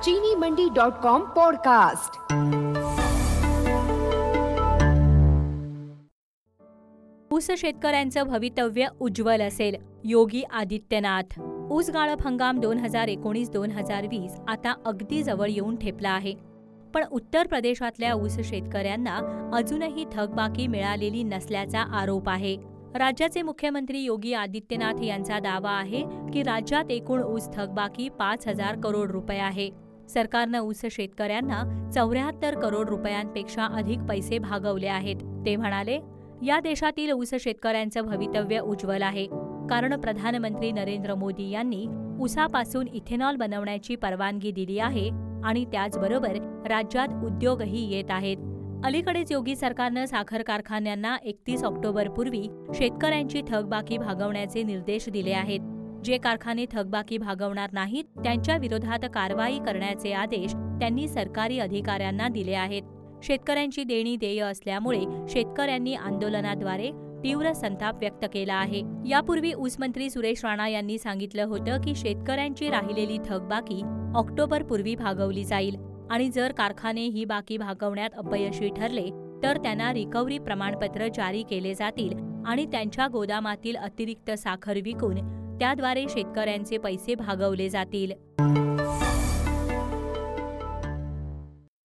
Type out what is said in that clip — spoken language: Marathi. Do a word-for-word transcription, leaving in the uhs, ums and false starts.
चीनी मंडी डॉट कॉम पॉडकास्ट। ऊस शेतकऱ्यांचं भवितव्य उज्ज्वल असेल, योगी आदित्यनाथ। ऊस गाळप हंगाम दोन हजार एकोणीस दोन हजार वीस आता अगदी जवळ येऊन ठेपला आहे. पण उत्तर प्रदेशातल्या ऊस शेतकऱ्यांना अजूनही थकबाकी मिळालेली नसल्याचा आरोप आहे. राज्याचे मुख्यमंत्री योगी आदित्यनाथ यांचा दावा आहे की राज्यात एकूण ऊस थकबाकी पाच हजार करोड रुपये आहे. सरकारनं ऊस शेतकऱ्यांना चौऱ्याहत्तर करोड रुपयांपेक्षा अधिक पैसे भागवले आहेत. ते म्हणाले, या देशातील ऊस शेतकऱ्यांचं भवितव्य उज्ज्वल आहे, कारण प्रधानमंत्री नरेंद्र मोदी यांनी ऊसापासून इथेनॉल बनवण्याची परवानगी दिली आहे आणि त्याचबरोबर राज्यात उद्योगही येत आहेत. अलीकडेच योगी सरकारनं साखर कारखान्यांना एकतीस ऑक्टोबरपूर्वी शेतकऱ्यांची थकबाकी भागवण्याचे निर्देश दिले आहेत. जे कारखाने थकबाकी भागवणार नाहीत त्यांच्या विरोधात कारवाई करण्याचे आदेश त्यांनी सरकारी अधिकाऱ्यांना दिले आहेत. शेतकऱ्यांची देणी देय असल्यामुळे शेतकऱ्यांनी आंदोलनाद्वारे तीव्र संताप व्यक्त केला आहे. यापूर्वी ऊसमंत्री सुरेश राणा यांनी सांगितलं होतं की शेतकऱ्यांची राहिलेली थकबाकी ऑक्टोबरपूर्वी भागवली जाईल आणि जर कारखाने ही बाकी भागवण्यात अपयशी ठरले तर त्यांना रिकव्हरी प्रमाणपत्र जारी केले जातील आणि त्यांच्या गोदामातील अतिरिक्त साखर विकून त्याद्वारे शेतकऱ्यांचे पैसे भागवले जातील.